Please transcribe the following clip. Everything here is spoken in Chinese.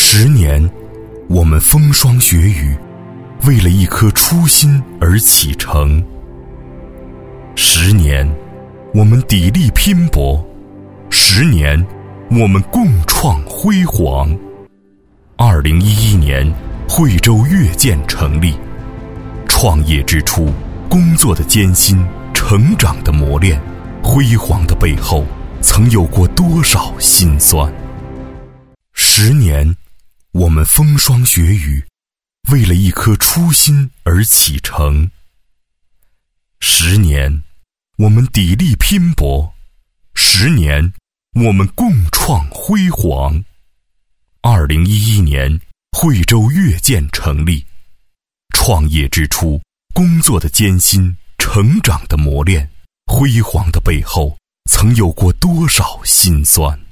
10年，我们风霜雪雨，为了一颗初心而启程。10年，我们砥砺拼搏；10年，我们共创辉煌。2011年，惠州越建成立。创业之初，工作的艰辛，成长的磨练，辉煌的背后，曾有过多少辛酸？10年，我们风霜雪雨，为了一颗初心而启程。10年，我们砥砺拼搏；10年，我们共创辉煌。2011年，惠州越建成立。创业之初，工作的艰辛，成长的磨练，辉煌的背后，曾有过多少辛酸？